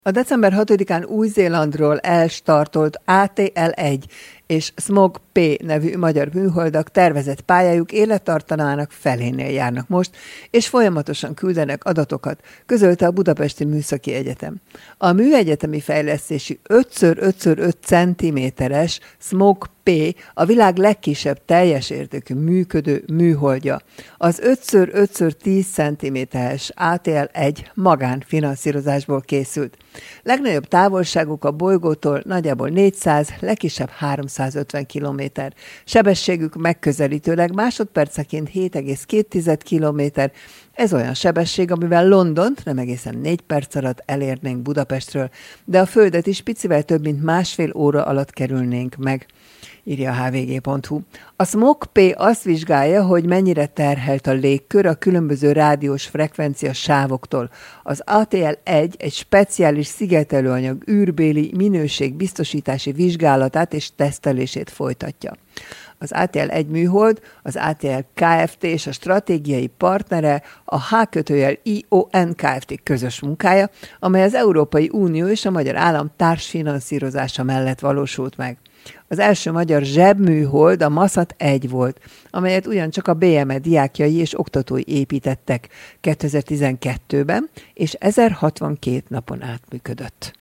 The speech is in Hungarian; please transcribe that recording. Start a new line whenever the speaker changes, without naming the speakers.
A december 6-án Új-Zélandról elstartolt ATL-1 és Smog P nevű magyar műholdak tervezett pályájuk élettartamának felénél járnak most, és folyamatosan küldenek adatokat, közölte a Budapesti Műszaki Egyetem. A műegyetemi fejlesztési 5x5x5 cm-es Smog P a világ legkisebb teljes értékű működő műholdja. Az 5x5x10 cm-es ATL-1 magánfinanszírozásból készült. Legnagyobb távolságuk a bolygótól nagyjából 400, legkisebb 350 km. Sebességük megközelítőleg másodperceként 7,2 km. Ez olyan sebesség, amivel Londont nem egészen 4 perc alatt elérnénk Budapestről, de a Földet is picivel több mint másfél óra alatt kerülnénk meg, írja a hvg.hu. A Smog P azt vizsgálja, hogy mennyire terhelt a légkör a különböző rádiós frekvencia sávoktól. Az ATL-1 egy speciális szigetelőanyag űrbéli minőségbiztosítási vizsgálatát és tesztelését folytatja. Az ATL-1 műhold, az ATL Kft. És a stratégiai partnere a H+ION Kft. Közös munkája, amely az Európai Unió és a magyar állam társfinanszírozása mellett valósult meg. Az első magyar zsebműhold a Maszat 1 volt, amelyet ugyancsak a BME diákjai és oktatói építettek 2012-ben, és 1062 napon át működött.